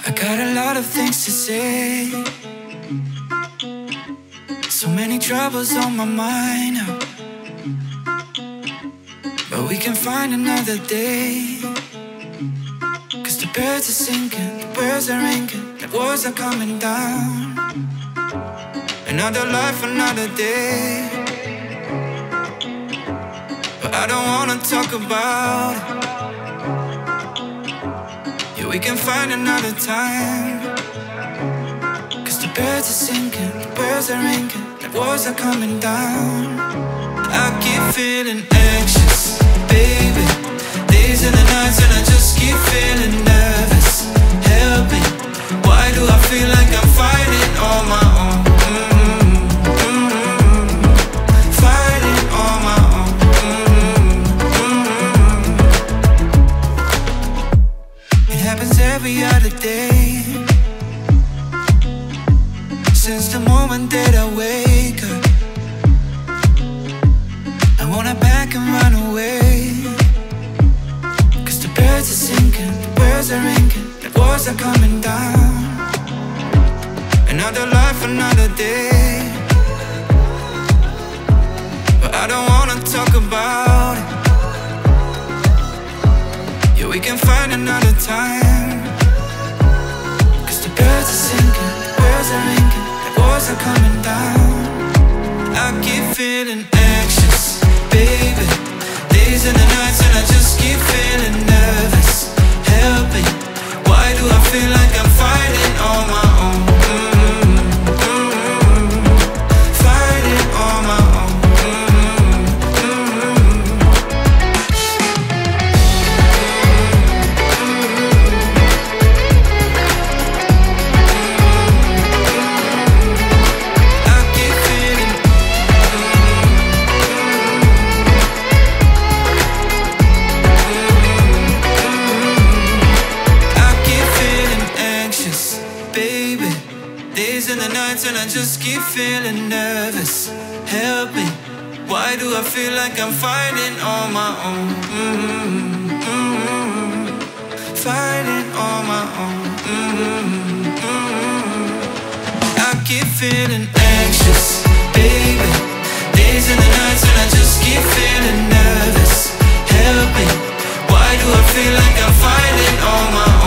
I got a lot of things to say. So many troubles on my mind now. But we can find another day. Cause the birds are singing, the birds are ringing, the walls are coming down. Another life, another day. But I don't wanna talk about it. Yeah, we can find another time. Cause the birds are singing, the birds are ringing, the walls are coming down. I keep feeling anxious, baby. Days and the nights and I just keep feeling nervous. Help me, why do I feel like I'm fighting on my own? Fighting on my own. It happens every other day. Since the moment that I wake up, I wanna back and run away. Cause the birds are singing, the birds are ringing, the walls are coming down. Another life, another day. But I don't wanna talk about it. Yeah, we can find another time. Cause the birds are singing, the birds are ringing, the walls are coming down. I keep feeling anxious, baby. Days and the nights and I just keep feeling nervous. Help me, why do I feel like I'm fighting on my own? Fighting on my own. I keep feeling. I keep feeling anxious, baby. Days and the nights and I just keep feeling nervous. Help me, why do I feel like I'm fighting on my own? Fighting on my own. I keep feeling anxious, baby. Days and the nights and I just keep feeling nervous. Help me, why do I feel like I'm fighting on my own?